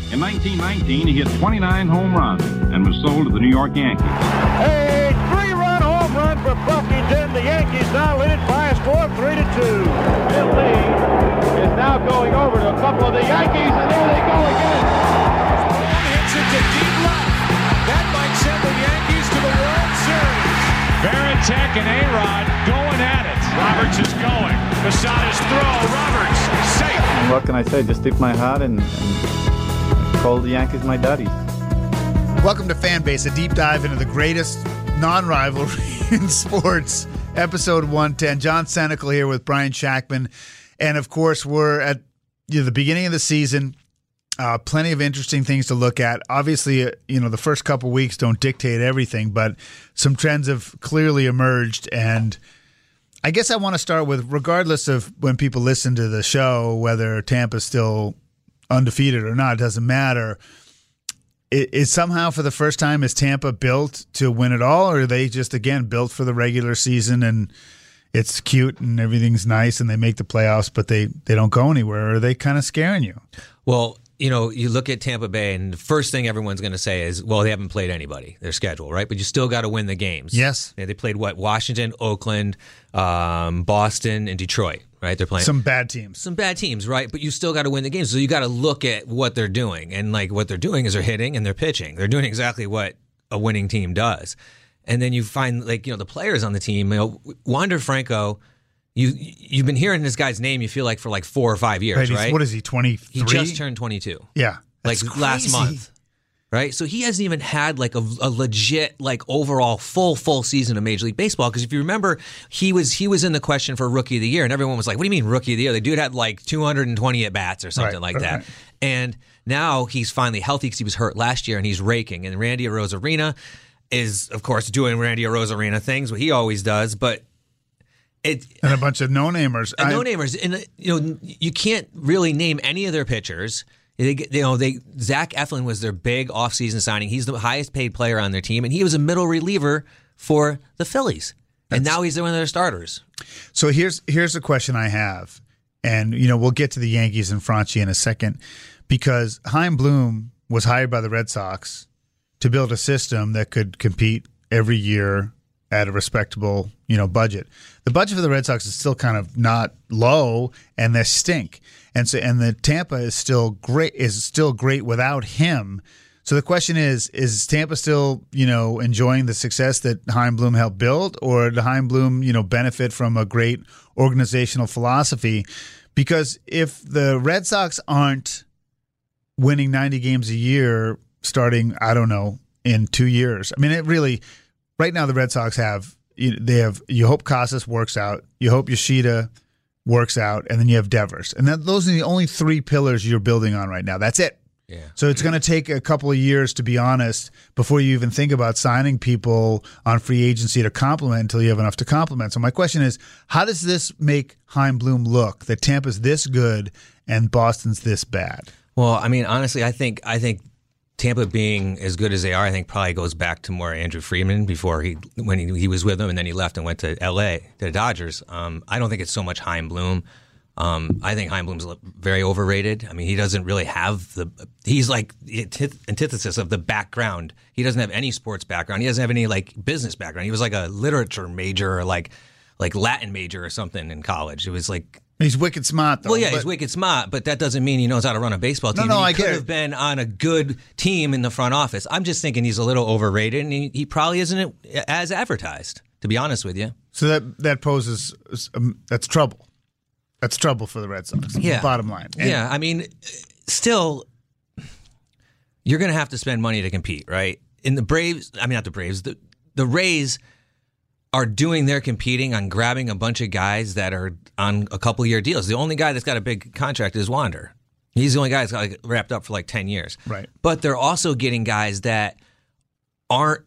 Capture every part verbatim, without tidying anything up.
In nineteen nineteen, he hit twenty-nine home runs and was sold to the New York Yankees. A three-run home run for Buffington. The Yankees now lead it by a score of three to two. Bill Lee is now going over to a couple of the Yankees, and there they go again. One hits it to deep left. That might send the Yankees to the World Series. Varitek and A-Rod going at it. Roberts is going. Posada's throw. Roberts safe. What can I say? Just tip my hat and, and call the Yankees my daddies. Welcome to Fanbase, a deep dive into the greatest non-rivalry in sports. Episode one ten. John Senecal here with Brian Shackman. And, of course, we're at you know, the beginning of the season. Uh, plenty of interesting things to look at. Obviously, uh, you know, the first couple weeks don't dictate everything, but some trends have clearly emerged. And I guess I want to start with, regardless of when people listen to the show, whether Tampa's still undefeated or not, it doesn't matter. It, is somehow for the first time, is Tampa built to win it all, or are they just, again, built for the regular season and it's cute and everything's nice and they make the playoffs, but they, they don't go anywhere? Or are they kind of scaring you? Well, you know, you look at Tampa Bay, and the first thing everyone's going to say is, well, they haven't played anybody, their schedule, right? But you still got to win the games. Yes. Yeah, they played, what, Washington, Oakland, um, Boston, and Detroit, right? They're playing some bad teams. Some bad teams, right? But you still got to win the games. So you got to look at what they're doing. And, like, what they're doing is they're hitting and they're pitching. They're doing exactly what a winning team does. And then you find, like, you know, the players on the team, you know, Wander Franco, You, you've been hearing this guy's name, you feel like, for like four or five years, right? right? What is he, twenty-three? He just turned twenty-two. Yeah. Like crazy. Last month, right? So he hasn't even had like a, a legit, like overall full, full season of Major League Baseball. Because if you remember, he was he was in the question for Rookie of the Year, and everyone was like, what do you mean Rookie of the Year? The dude had like two hundred twenty at-bats or something right, like that. Right. And now he's finally healthy because he was hurt last year, and he's raking. And Randy Arozarena is, of course, doing Randy Arozarena things, what he always does, but It, and a bunch of no-namers. And no-namers. And, you know, you can't really name any of their pitchers. They, you know, they Zach Eflin was their big offseason signing. He's the highest-paid player on their team, and he was a middle reliever for the Phillies. And That's, now he's one of their starters. So here's here's the question I have. And, you know, we'll get to the Yankees and Franchi in a second. Because Chaim Bloom was hired by the Red Sox to build a system that could compete every year at a respectable, you know, budget. The budget for the Red Sox is still kind of not low, and they stink. And so, and the Tampa is still great. Is still great without him. So the question is: is Tampa still, you know, enjoying the success that Chaim Bloom helped build, or did Chaim Bloom, you know, benefit from a great organizational philosophy? Because if the Red Sox aren't winning ninety games a year, starting, I don't know, in two years, I mean, it really. Right now, the Red Sox have they have you hope Casas works out, you hope Yoshida works out, and then you have Devers, and that, those are the only three pillars you're building on right now. That's it. Yeah. So it's going to take a couple of years, to be honest, before you even think about signing people on free agency to complement until you have enough to complement. So my question is, how does this make Chaim Bloom look that Tampa's this good and Boston's this bad? Well, I mean, honestly, I think I think. Tampa being as good as they are, I think probably goes back to more Andrew Friedman before he when he, he was with them, and then he left and went to L A to the Dodgers. Um, I don't think it's so much Chaim Bloom. Um, I think Chaim Bloom's very overrated. I mean, he doesn't really have the. He's like the antithesis of the background. He doesn't have any sports background. He doesn't have any like business background. He was like a literature major or like like Latin major or something in college. It was like. He's wicked smart, though. Well, yeah, but, he's wicked smart, but that doesn't mean he knows how to run a baseball team. No, no, he I could get have it. been on a good team in the front office. I'm just thinking he's a little overrated, and he, he probably isn't as advertised, to be honest with you. So that that poses um, that's trouble. That's trouble for the Red Sox. Yeah. Bottom line. And, yeah, I mean, still, you're going to have to spend money to compete, right? In the Braves, I mean, not the Braves, the the Rays are doing their competing on grabbing a bunch of guys that are on a couple year deals. The only guy that's got a big contract is Wander. He's the only guy that's got like, wrapped up for like ten years. Right. But they're also getting guys that aren't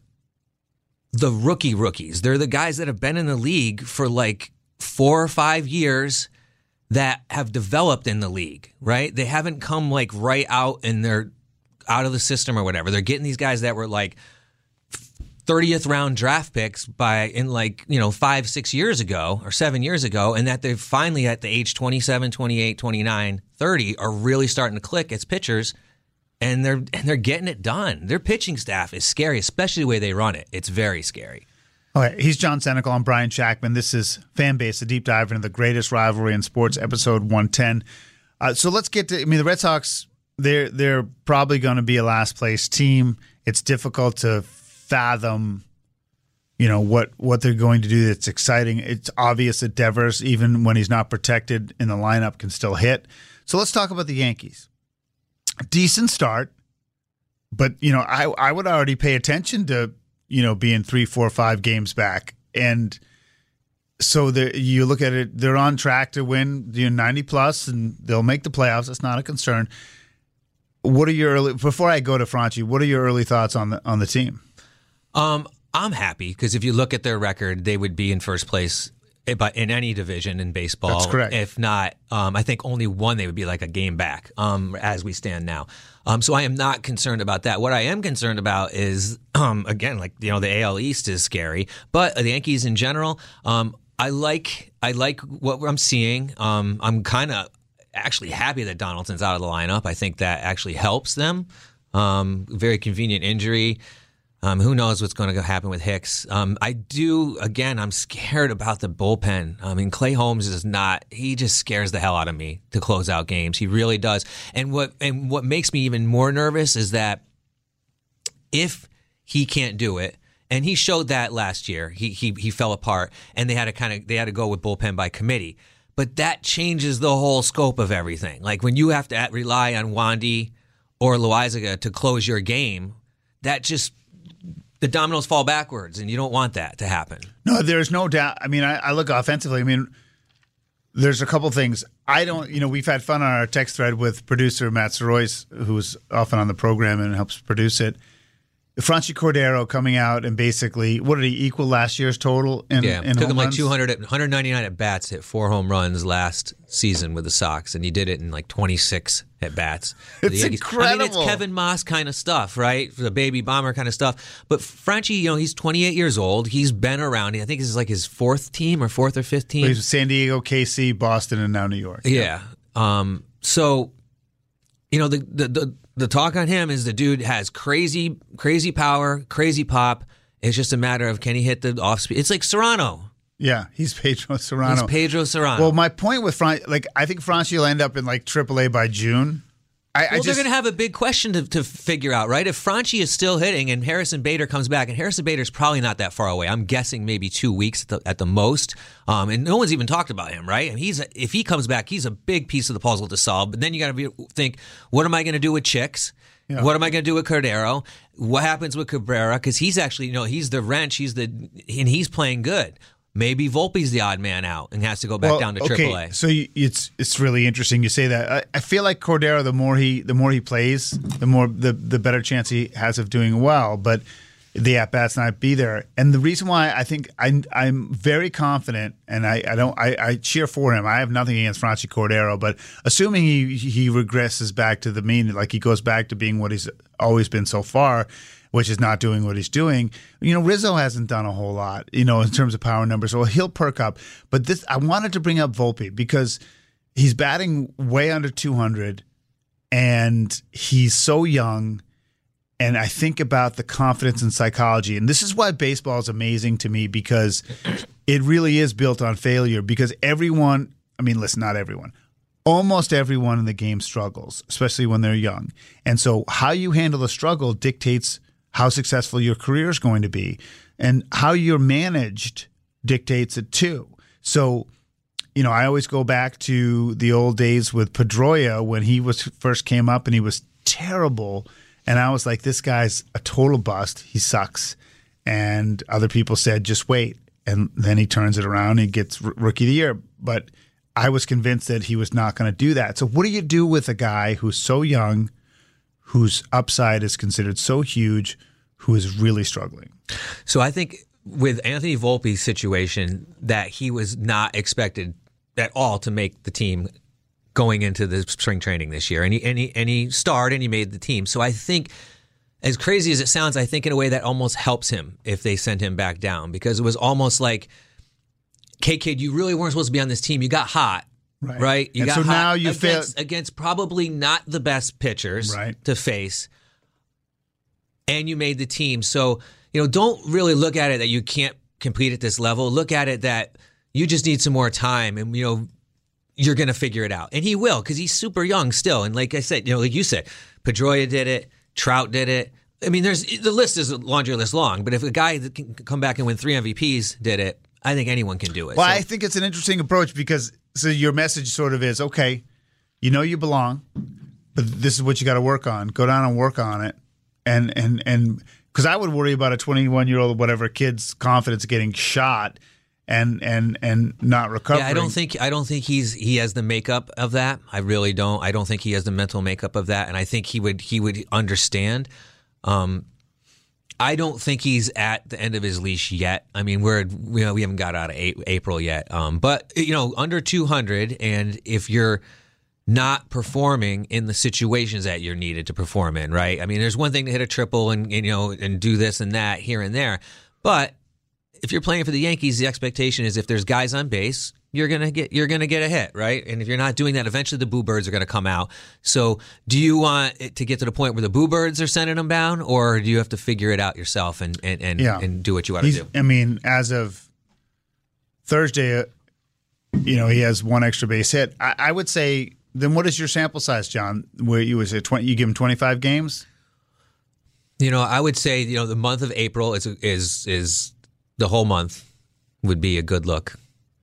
the rookie rookies. They're the guys that have been in the league for like four or five years that have developed in the league, right? They haven't come like right out and they're out of the system or whatever. They're getting these guys that were like thirtieth round draft picks by in like, you know, five, six years ago or seven years ago, and that they've finally at the age twenty-seven, twenty-eight, twenty-nine, thirty are really starting to click as pitchers and they're and they're getting it done. Their pitching staff is scary, especially the way they run it. It's very scary. All right, he's John Senecal. I'm Brian Shackman. This is Fanbase, a deep dive into the greatest rivalry in sports, episode one ten. Uh, so let's get to, I mean, the Red Sox, they're, they're probably going to be a last place team. It's difficult to fathom, you know, what, what they're going to do that's exciting. It's obvious that Devers, even when he's not protected in the lineup, can still hit. So let's talk about the Yankees. Decent start, but, you know, I, I would already pay attention to, you know, being three, four, five games back. And so you look at it, they're on track to win you know, ninety plus, and they'll make the playoffs. That's not a concern. What are your early, before I go to Franchi, what are your early thoughts on the on the team? Um, I'm happy because if you look at their record, they would be in first place in any division in baseball. That's correct. If not, um, I think only one, they would be like a game back um, as we stand now. Um, so I am not concerned about that. What I am concerned about is, um, again, like, you know, the A L East is scary, but the Yankees in general, um, I like I like what I'm seeing. Um, I'm kind of actually happy that Donaldson's out of the lineup. I think that actually helps them. Um, very convenient injury. Um, who knows what's going to happen with Hicks? Um, I do, again, I'm scared about the bullpen. I mean, Clay Holmes is not, he just scares the hell out of me to close out games. He really does. And what and what makes me even more nervous is that if he can't do it, and he showed that last year, he he he fell apart, and they had to kind of they had to go with bullpen by committee. But that changes the whole scope of everything. Like when you have to rely on Wandy or Loaizaga to close your game, that just the dominoes fall backwards, and you don't want that to happen. No, there's no doubt. I mean, I, I look offensively. I mean, there's a couple things. I don't, you know, we've had fun on our text thread with producer Matt Sorois, who's often on the program and helps produce it. Franchi Cordero coming out and basically, what did he equal last year's total? In, yeah, in took home him like runs? two hundred, one ninety-nine at bats, hit four home runs last season with the Sox, and he did it in like twenty-six at bats. It's incredible. I mean, it's Kevin Moss kind of stuff, right? The baby bomber kind of stuff. But Franchi, you know, he's twenty-eight years old. He's been around. I think this is like his fourth team or fourth or fifth team. He's San Diego, K C, Boston, and now New York. Yeah. Um, so, you know, the the the The talk on him is the dude has crazy, crazy power, crazy pop. It's just a matter of can he hit the off speed. It's like Serrano. Yeah, he's Pedro Serrano. He's Pedro Serrano. Well, my point with Franchi, like, I think Franchi will end up in like triple A by June. I, well, I just, they're going to have a big question to, to figure out, right? If Franchi is still hitting and Harrison Bader comes back, and Harrison Bader's probably not that far away. I'm guessing maybe two weeks at the, at the most. Um, and no one's even talked about him, right? And he's if he comes back, he's a big piece of the puzzle to solve. But then you got to think, what am I going to do with Chicks? Yeah. What am I going to do with Cordero? What happens with Cabrera? Because he's actually, you know, he's the wrench. He's the and he's playing good. Maybe Volpe's the odd man out and has to go back well, down to okay, triple A. So you, it's it's really interesting you say that. I, I feel like Cordero, the more he the more he plays, the more the the better chance he has of doing well. But the at bats not be there, and the reason why I think I, I'm very confident, and I, I don't I, I cheer for him. I have nothing against Franchi Cordero, but assuming he he regresses back to the mean, like he goes back to being what he's always been so far, which is not doing what he's doing. You know, Rizzo hasn't done a whole lot, you know, in terms of power numbers, so he'll perk up. But this, I wanted to bring up Volpe because he's batting way under two hundred, and he's so young. And I think about the confidence and psychology. And this is why baseball is amazing to me, because it really is built on failure. Because everyone, I mean, listen, not everyone, almost everyone in the game struggles, especially when they're young. And so how you handle the struggle dictates how successful your career is going to be. And how you're managed dictates it too. So, you know, I always go back to the old days with Pedroia when he was first came up and he was terrible. And I was like, this guy's a total bust. He sucks. And other people said, just wait. And then he turns it around and he gets r- Rookie of the Year. But I was convinced that he was not going to do that. So what do you do with a guy who's so young, whose upside is considered so huge, who is really struggling? So I think with Anthony Volpe's situation, that he was not expected at all to make the team going into the spring training this year. And he, and, he, and he starred and he made the team. So I think, as crazy as it sounds, I think in a way that almost helps him if they sent him back down, because it was almost like, K-Kid, you really weren't supposed to be on this team. You got hot. Right. right? You and got so hot now you against, fail against probably not the best pitchers right. to face, and you made the team. So, you know, don't really look at it that you can't compete at this level. Look at it that you just need some more time, and, you know, you're going to figure it out. And he will, because he's super young still. And like I said, you know, like you said, Pedroia did it, Trout did it. I mean, there's the list is a laundry list long, but if a guy that can come back and win three M V Ps did it, I think anyone can do it. Well, so. I think it's an interesting approach because so your message sort of is, okay, you know you belong, but this is what you got to work on. Go down and work on it. And and and because I would worry about a twenty-one-year-old whatever kid's confidence getting shot and and and not recovering. Yeah, I don't think I don't think he's he has the makeup of that. I really don't. I don't think he has the mental makeup of that, and I think he would he would understand. Um, I don't think he's at the end of his leash yet. I mean, we're you know we haven't got out of April yet. Um, but you know, under two hundred, and if you're not performing in the situations that you're needed to perform in, right? I mean, there's one thing to hit a triple and, and you know and do this and that here and there, but if you're playing for the Yankees, the expectation is if there's guys on base, you're gonna get you're gonna get a hit, right? And if you're not doing that, eventually the Boo Birds are gonna come out. So, do you want it to get to the point where the Boo Birds are sending them down, or do you have to figure it out yourself and and and, yeah. and do what you want to do? I mean, as of Thursday, uh, you know, he has one extra base hit. I, I would say, then what is your sample size, John? Where you was it twenty? You give him twenty-five games? You know, I would say you know the month of April is is is. The whole month would be a good look.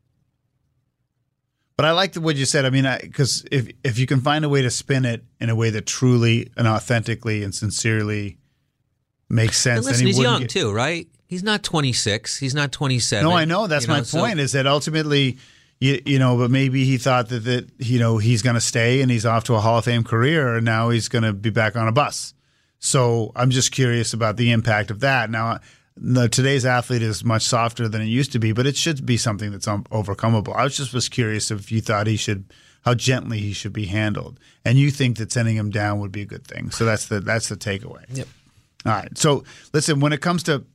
But I like what you said. I mean, because if if you can find a way to spin it in a way that truly and authentically and sincerely makes sense. And listen, then he he's young get... too, right? He's not twenty-six. He's not twenty-seven. No, I know. That's you know, my so... point is that ultimately, you, you know, but maybe he thought that, that you know, he's going to stay and he's off to a Hall of Fame career and now he's going to be back on a bus. So I'm just curious about the impact of that. Now, No, today's athlete is much softer than it used to be, but it should be something that's um, overcomable. I was just was curious if you thought he should, how gently he should be handled, and you think that sending him down would be a good thing. So that's the that's the takeaway. Yep. All right. So listen, when it comes to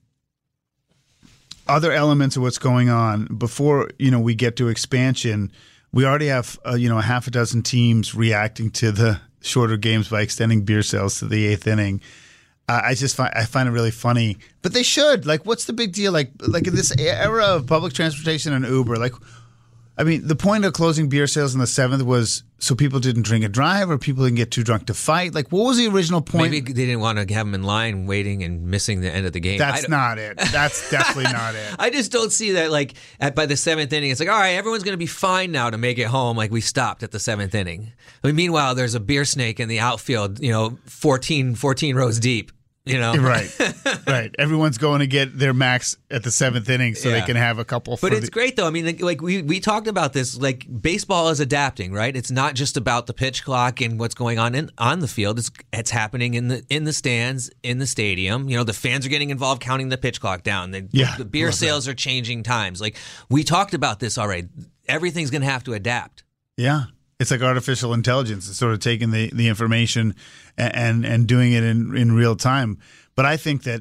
other elements of what's going on, before you know we get to expansion, we already have uh, you know a half a dozen teams reacting to the shorter games by extending beer sales to the eighth inning. Uh, I just find I find it really funny, but they should. Like, what's the big deal? Like, like in this era of public transportation and Uber, like, I mean, the point of closing beer sales on the seventh was so people didn't drink and drive, or people didn't get too drunk to fight. Like, what was the original point? Maybe they didn't want to have them in line waiting and missing the end of the game. That's not it. That's definitely not it. I just don't see that. Like at by the seventh inning, it's like, all right, everyone's going to be fine now to make it home. Like we stopped at the seventh inning. I mean, meanwhile, there's a beer snake in the outfield. You know, fourteen, fourteen rows deep. You know, right, right. Everyone's going to get their max at the seventh inning, so yeah. they can have a couple. But for it's the- great though. I mean, like, like we we talked about this. Like baseball is adapting, right? It's not just about the pitch clock and what's going on in on the field. It's it's happening in the in the stands, in the stadium. You know, the fans are getting involved, counting the pitch clock down. The, yeah, the beer sales that. are changing times. Like we talked about this already. Everything's going to have to adapt. Yeah. It's like artificial intelligence. It's sort of taking the, the information and, and and doing it in, in real time. But I think that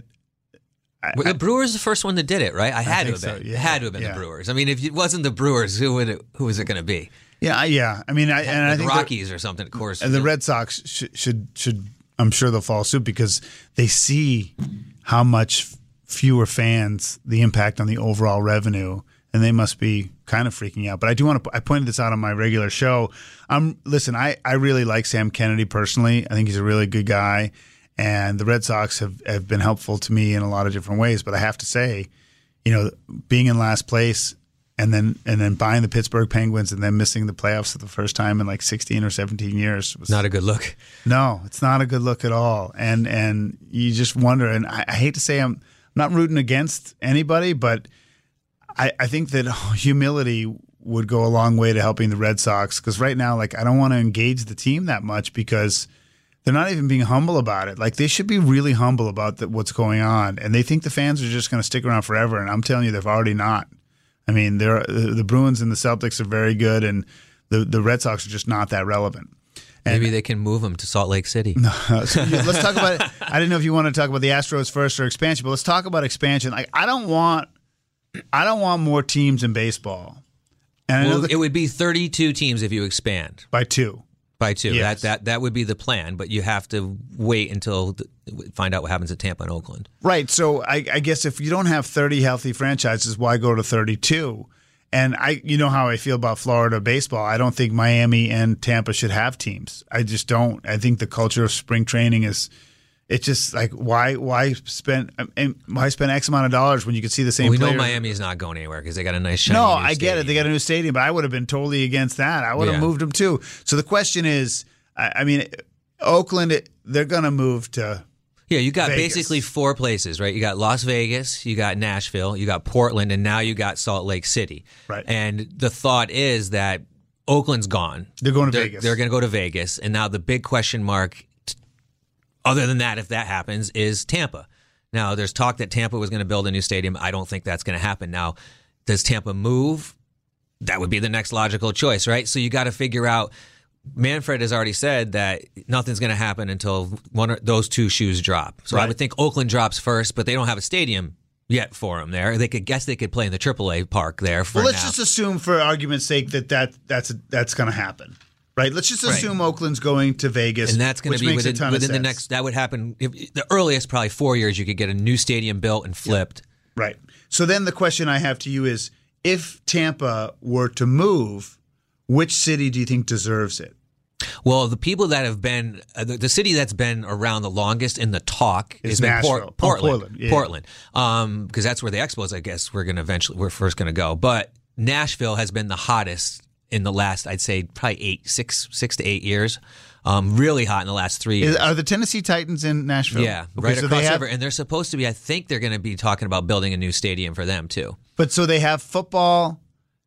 I, the Brewers the first one that did it, right? I had I to have so, been. yeah, it had to have been yeah. the Brewers. I mean, if it wasn't the Brewers, who would it, who was it going to be? Yeah, I- yeah. I mean, I, and I the think Rockies or something, of course. And the Red Sox should, should should I'm sure they'll follow suit because they see how much fewer fans, the impact on the overall revenue, and they must be kind of freaking out. But I do want to. I pointed this out on my regular show. Um, listen, I I really like Sam Kennedy personally. I think he's a really good guy. And the Red Sox have, have been helpful to me in a lot of different ways. But I have to say, you know, being in last place and then and then buying the Pittsburgh Penguins and then missing the playoffs for the first time in like sixteen or seventeen years was not a good look. No, it's not a good look at all. And and you just wonder. And I, I hate to say I'm not rooting against anybody, but I, I think that humility would go a long way to helping the Red Sox. Because right now, like, I don't want to engage the team that much because they're not even being humble about it. Like, they should be really humble about the, what's going on. And they think the fans are just going to stick around forever. And I'm telling you, they've already not. I mean, they're, the Bruins and the Celtics are very good, and the, the Red Sox are just not that relevant. And, Maybe they can move them to Salt Lake City. No, so let's talk about it. I didn't know if you want to talk about the Astros first or expansion, but let's talk about expansion. Like, I don't want, I don't want more teams in baseball. And I know Well, the- it would be thirty-two teams if you expand by two. by two. Yes. That that that would be the plan, but you have to wait until the, find out what happens at Tampa and Oakland. Right. So I, I guess if you don't have thirty healthy franchises, why go to thirty-two? And I, you know how I feel about Florida baseball. I don't think Miami and Tampa should have teams. I just don't. I think the culture of spring training is, it's just like why why spend and why spend X amount of dollars when you can see the same. Well, we players? know Miami is not going anywhere because they got a nice shiny No, new I get stadium. it. They got a new stadium, but I would have been totally against that. I would have Yeah. moved them too. So the question is, I, I mean, Oakland, they're going to move to. Yeah, you got Vegas. basically four places, right? You got Las Vegas, you got Nashville, you got Portland, and now you got Salt Lake City. Right. And the thought is that Oakland's gone. They're going to they're, Vegas. They're going to go to Vegas. And now the big question mark, t- other than that, if that happens, is Tampa. Now, there's talk that Tampa was going to build a new stadium. I don't think that's going to happen. Now, does Tampa move? That would be the next logical choice, right? So you got to figure out. Manfred has already said that nothing's going to happen until one of those two shoes drop. So I Right. would think Oakland drops first, but they don't have a stadium yet for them there. They could guess they could play in the triple A park there for Well, let's now. just assume, for argument's sake, that, that that's that's going to happen, right? Let's just Right. assume Oakland's going to Vegas, and that's going which to be makes a within, ton within of the sense. next. That would happen if, the earliest, probably four years. You could get a new stadium built and flipped. Right. So then the question I have to you is, if Tampa were to move, which city do you think deserves it? Well, the people that have been uh, the, the city that's been around the longest in the talk Is has been Nashville. Port- Oh, Portland. Portland, yeah. Portland, um, because that's where the Expos, I guess, we're going to eventually we're first going to go. But Nashville has been the hottest in the last, I'd say, probably eight, six, six to eight years. Um, really hot in the last three years. Is, are the Tennessee Titans in Nashville? Yeah, Okay, right so across they the have, river, and they're supposed to be. I think they're going to be talking about building a new stadium for them too. But so they have football.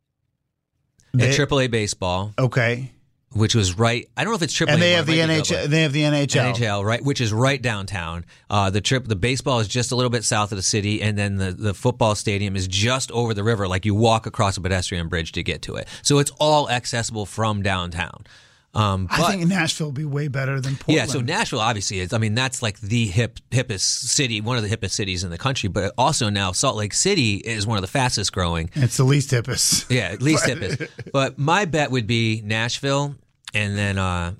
And They- triple A baseball, Okay. which was right. I don't know if it's triple A. And they anymore. have the It might N be H L. double A. They have the N H L. N H L, right, which is right downtown. Uh, the trip, the baseball is just a little bit south of the city, and then the, the football stadium is just over the river. Like you walk across a pedestrian bridge to get to it. So it's all accessible from downtown. Um, but, I think Nashville will be way better than Portland. yeah, so Nashville obviously is. I mean, that's like the hip hippest city, one of the hippest cities in the country. But also now Salt Lake City is one of the fastest growing. It's the least hippest. Yeah, at least hippest. But my bet would be Nashville, and then uh,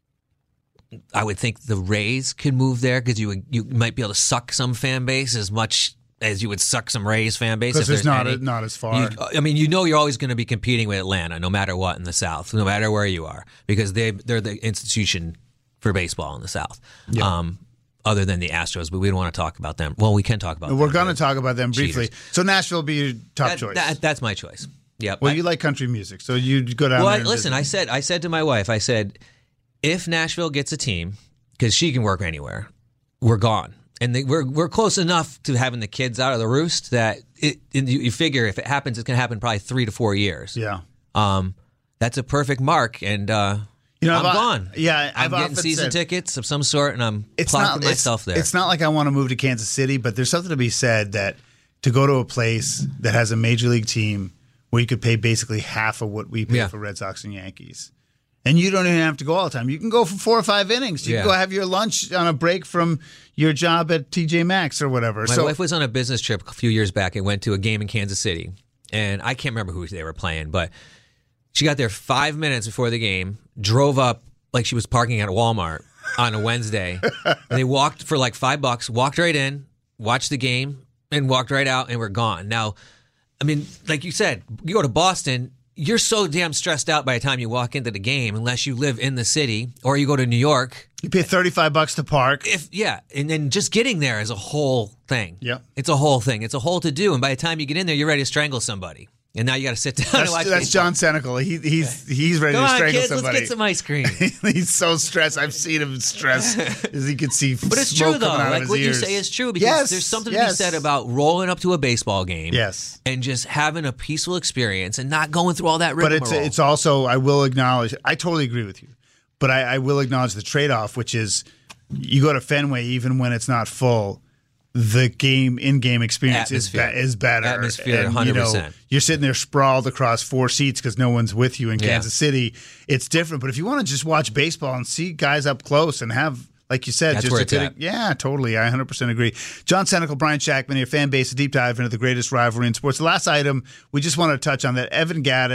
I would think the Rays could move there because you would, you might be able to suck some fan base as much as you would suck some Rays fan base. Because if it's there's not any. not as far. You, I mean, you know, you're always going to be competing with Atlanta, no matter what in the South, no matter where you are, because they they're the institution for baseball in the South. Um, other than the Astros, but we don't want to talk about them. Well, we can talk about. We're them, going to but talk about them briefly. cheaters. So Nashville will be your top that- choice. that- that's my choice. Yep. well, I- you like country music, so you go down Well, there. I, and listen, visit. I said I said to my wife, I said, if Nashville gets a team, because she can work anywhere, we're gone. And they, we're we're close enough to having the kids out of the roost that it, it, you, you figure if it happens, it's going to happen probably three to four years. Yeah. Um, that's a perfect mark, and uh, You know, I'm I've- gone. yeah, I'm I've getting often season said- tickets of some sort, and I'm It's plonking not it's- myself there. It's not like I want to move to Kansas City, but there's something to be said that to go to a place that has a major league team where you could pay basically half of what we pay Yeah. for Red Sox and Yankees. And you don't even have to go all the time. You can go for four or five innings. You Yeah. can go have your lunch on a break from your job at T J Maxx or whatever. My so wife was on a business trip a few years back and went to a game in Kansas City. And I can't remember who they were playing, but she got there five minutes before the game, drove up like she was parking at a Walmart on a Wednesday. And they walked for like five bucks, walked right in, watched the game, and walked right out, and we're gone. Now, I mean, like you said, you go to Boston, you're so damn stressed out by the time you walk into the game, unless you live in the city, or you go to New York. you pay thirty-five bucks to park. If yeah, and then just getting there is a whole thing. Yep. It's a whole thing. It's a whole to do, and by the time you get in there, you're ready to strangle somebody. And now you got to sit down and That's, watch. that's baseball. John Senecal. He, he's he's ready Come to on, strangle kids, somebody. let's get some ice cream. He's so stressed. I've seen him stressed as he could see But it's smoke true though. coming out of Like his what ears. you say is true because Yes, there's something to yes. be said about rolling up to a baseball game. Yes. And just having a peaceful experience and not going through all that But rigmarole. it's it's also, I will acknowledge, I totally agree with you, but I, I will acknowledge the trade-off, which is you go to Fenway even when it's not full, the game in-game experience is, be, Atmosphere. is better. Atmosphere, And, one hundred you know, percent. you're sitting there sprawled across four seats because no one's with you in Yeah. Kansas City. It's different. But if you want to just watch baseball and see guys up close and have, like you said, That's just where a it's good- at. yeah, totally. I one hundred percent agree. John Senecal, Brian Shackman, your fan base, a deep dive into the greatest rivalry in sports. The last item we just want to touch on that Evan Gaddis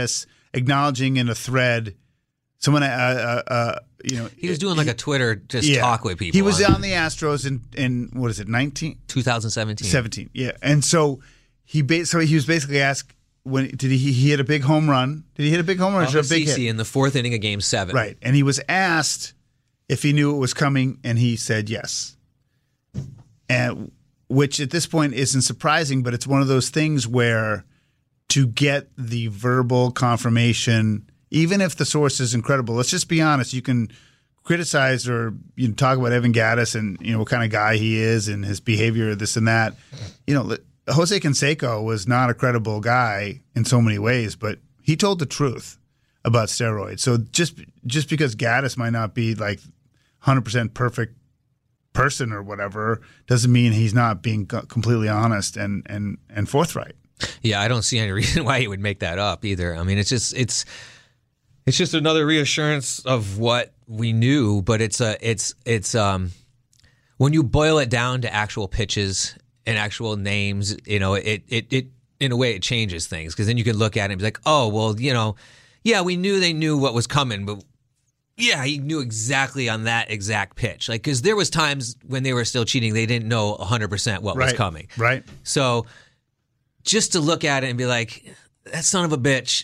acknowledging in a thread someone, uh, uh, uh, you know, he was doing like a Twitter just yeah. talk with people. He was on on the Astros in, in what is it, nineteen? twenty seventeen. seventeen, yeah. And so he ba- so he was basically asked when did he he hit a big home run? Did he hit a big home run? Or a big hit in the fourth inning of Game Seven, right? And he was asked if he knew it was coming, and he said yes. And which at this point isn't surprising, but it's one of those things where to get the verbal confirmation, even if the source is incredible, let's just be honest, you can criticize or you know, talk about Evan Gattis and you know what kind of guy he is and his behavior, this and that. You know, Jose Canseco was not a credible guy in so many ways, but he told the truth about steroids. So just just because Gattis might not be like one hundred percent perfect person or whatever doesn't mean he's not being completely honest and and and forthright. Yeah, I don't see any reason why he would make that up either. I mean, it's just it's it's just another reassurance of what we knew, but it's a it's it's um when you boil it down to actual pitches and actual names, you know, it it it in a way it changes things because then you can look at it and be like, oh, well, you know, yeah, we knew they knew what was coming, but yeah, he knew exactly on that exact pitch. Like, because there was times when they were still cheating, they didn't know one hundred percent what right. was coming. Right. So just to look at it and be like, that son of a bitch.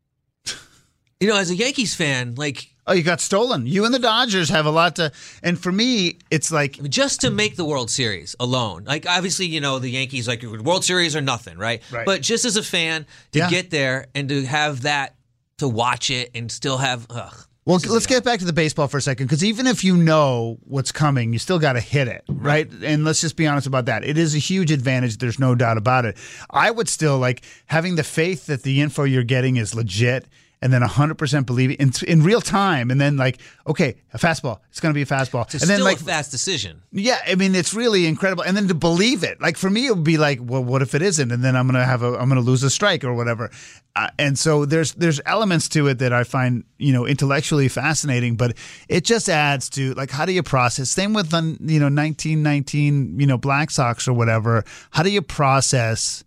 You know, as a Yankees fan, like... Oh, you got stolen. You and the Dodgers have a lot to... And for me, it's like... Just to make the World Series alone. Like, obviously, you know, the Yankees, like, World Series or nothing, right? Right. But just as a fan, to yeah. get there and to have that, to watch it and still have... Ugh. Well, let's get back to the baseball for a second, because even if you know what's coming, you still got to hit it, right? And let's just be honest about that. It is a huge advantage. There's no doubt about it. I would still like having the faith that the info you're getting is legit, and then one hundred percent believe it in, in real time, and then like, okay, a fastball, it's going to be a fastball. It's and still then like a fast decision. Yeah, I mean, it's really incredible. And then to believe it, like for me, it would be like, well, what if it isn't? And then I'm going to have a, I'm going to lose a strike or whatever. Uh, and so there's there's elements to it that I find, you know, intellectually fascinating, but it just adds to like, how do you process? Same with the, you know, nineteen nineteen, you know, Black Sox or whatever. How do you process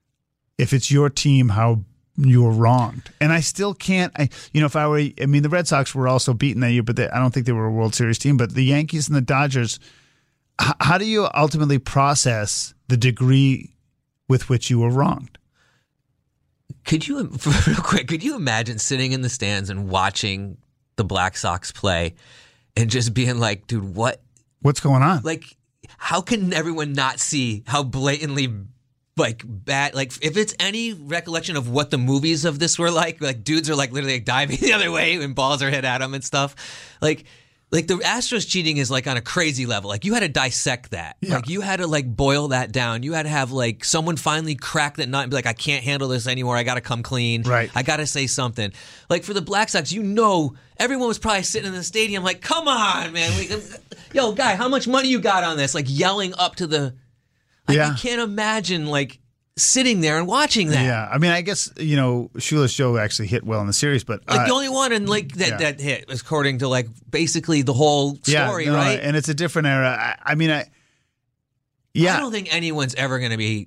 if it's your team, how you were wronged? And I still can't, I, you know, if I were, I mean, the Red Sox were also beaten that year, but they, I don't think they were a World Series team, but the Yankees and the Dodgers, h- how do you ultimately process the degree with which you were wronged? Could you, real quick, could you imagine sitting in the stands and watching the Black Sox play and just being like, dude, what? What's going on? Like, how can everyone not see how blatantly like bad, like if it's any recollection of what the movies of this were like, like dudes are like literally like diving the other way when balls are hit at them and stuff. Like, like the Astros cheating is like on a crazy level. Like you had to dissect that. Yeah. Like you had to like boil that down. You had to have like someone finally crack that nut and be like, I can't handle this anymore. I got to come clean. Right. I got to say something. Like for the Black Sox, you know, everyone was probably sitting in the stadium like, come on, man. We, yo, guy, how much money you got on this? Like yelling up to the, like, yeah. I can't imagine like sitting there and watching that. Yeah, I mean, I guess, you know, Shoeless Joe actually hit well in the series, but like uh, the only one and like that yeah. that hit, according to like basically the whole story, yeah, no, right? And it's a different era. I, I mean, I yeah, I don't think anyone's ever going to be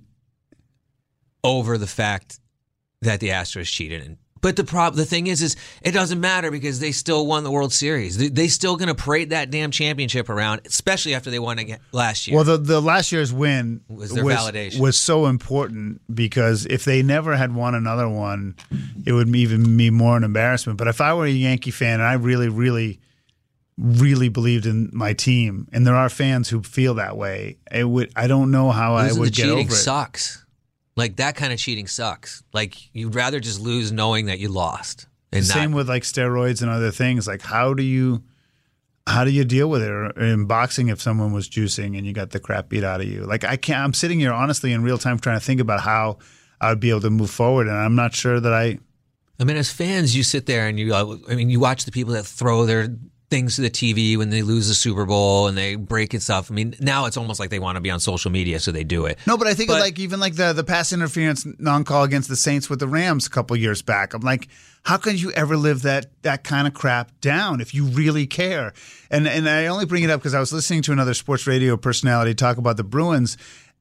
over the fact that the Astros cheated. And but the prob the thing is, is it doesn't matter because they still won the World Series. They, they still going to parade that damn championship around, especially after they won again last year. Well, the the last year's win was their validation. Was so important because if they never had won another one, it would even be more an embarrassment. But if I were a Yankee fan and I really, really, really believed in my team, and there are fans who feel that way, it would. I don't know how Losing I would the get cheating over it. Sucks. Like that kind of cheating sucks. Like you'd rather just lose knowing that you lost. And Same not, with like steroids and other things. Like how do you how do you deal with it? Or in boxing, if someone was juicing and you got the crap beat out of you, like I can't. I'm sitting here honestly in real time trying to think about how I would be able to move forward, and I'm not sure that I. I mean, as fans, you sit there and you. Uh, I mean, you watch the people that throw their things to the T V when they lose the Super Bowl and they break and stuff. I mean, now it's almost like they want to be on social media, so they do it. No, but I think But- of like even like the the pass interference non-call against the Saints with the Rams a couple years back. I'm like, how could you ever live that that kind of crap down if you really care? And and I only bring it up because I was listening to another sports radio personality talk about the Bruins,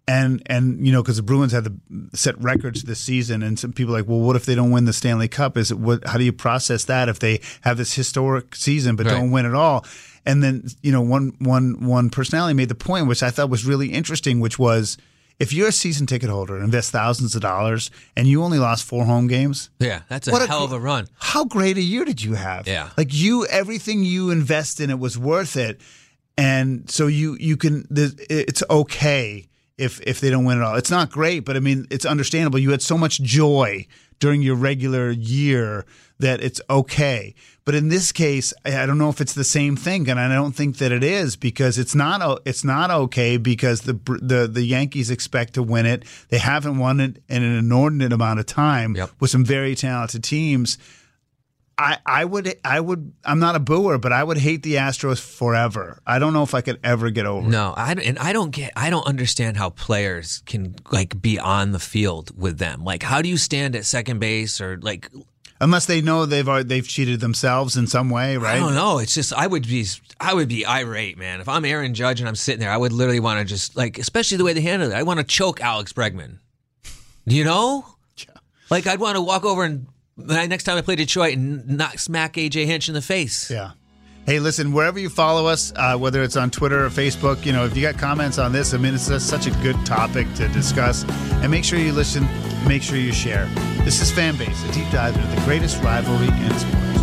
And, and you know, because the Bruins had the set records this season, and some people are like, well, what if they don't win the Stanley Cup? Is it what? How do you process that if they have this historic season but Right. don't win at all? And then, you know, one, one, one personality made the point, which I thought was really interesting, which was if you're a season ticket holder, invest thousands of dollars, and you only lost four home games. Yeah, that's a What a hell of a run. How great a year did you have? Yeah. Like you, everything you invest in it was worth it. And so you, you can, it's okay if, if they don't win it all. It's not great, but I mean, it's understandable. You had so much joy during your regular year that it's okay. But in this case, I don't know if it's the same thing, and I don't think that it is, because it's not it's not okay because the the the Yankees expect to win it. They haven't won it in an inordinate amount of time Yep. with some very talented teams. I, I would I would I'm not a booer, but I would hate the Astros forever. I don't know if I could ever get over it. No, I, and I don't get, I don't understand how players can like be on the field with them. Like, how do you stand at second base or like? Unless they know they've already- they've cheated themselves in some way, right? I don't know. It's just I would be I would be irate, man. If I'm Aaron Judge and I'm sitting there, I would literally want to just like, especially the way they handle it. I want to choke Alex Bregman. You know, like I'd want to walk over and next time I play Detroit and not smack A J Hinch in the face. Yeah. Hey, listen, wherever you follow us, uh, whether it's on Twitter or Facebook, you know, if you got comments on this, I mean, it's just such a good topic to discuss. And make sure you listen, make sure you share. This is Fanbase, a deep dive into the greatest rivalry in sports.